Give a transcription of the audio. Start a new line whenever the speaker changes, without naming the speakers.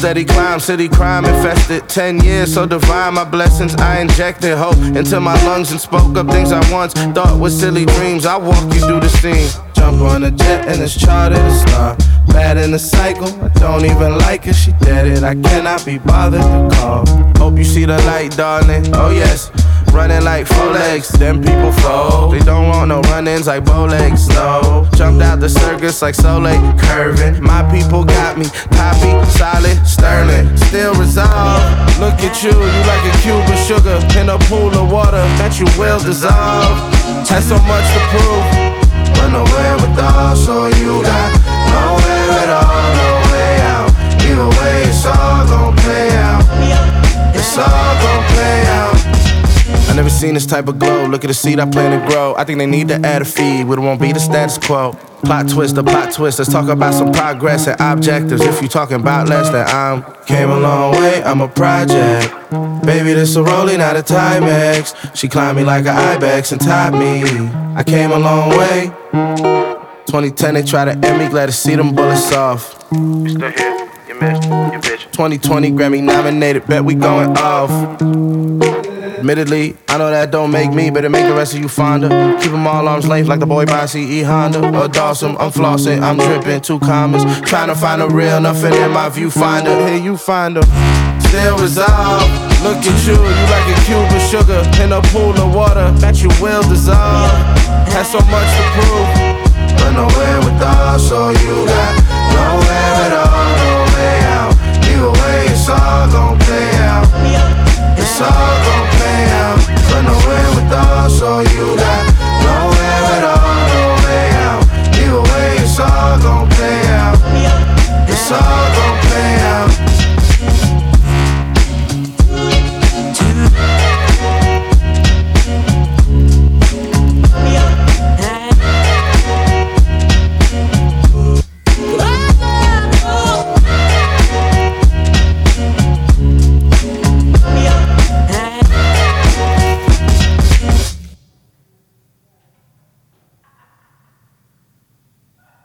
steady climb, city crime infested. 10 years, so divine, my blessings. I injected hope into my lungs and spoke up things I once thought were silly dreams. I walk you through the scene. Jump on a jet and it's charted to star. Bad in the cycle, I don't even like her, she dead it. I cannot be bothered to call. Hope you see the light, darling. Oh yes, running like 4 legs, then people fold. They don't want no run-ins like bow legs, no. Jumped out the circus like Soleil, curving. My people got me, copy, solid, sterling. Still resolve, look at you like a cube of sugar in a pool of water that you will dissolve. Had so much to prove, but no wherewithal, so you got nowhere at all, no way out. Either way, it's all gon' play out. It's all gon' play out. I never seen this type of glow. Look at the seed I plan to grow. I think they need to add a feed, but it won't be the status quo. Plot twist, a plot twist. Let's talk about some progress and objectives. If you talking about less, then I'm came a long way. I'm a project. Baby, this a rolling, not a Timex. She climbed me like an ibex and tied me. I came a long way. 2010, they try to end me. Glad to see them bullets off. You still here? You missed. You bitch. 2020 Grammy nominated. Bet we going off. Admittedly, I know that don't make me, but it make the rest of you fonder. Keep them all arm's length like the boy by CE Honda. Or Dawson, I'm flossing, I'm dripping, 2 commas. Trying to find a real, nothing in my viewfinder. Here you find her, still resolved. Look at you like a cube of sugar in a pool of water that you will dissolve. Had so much to prove,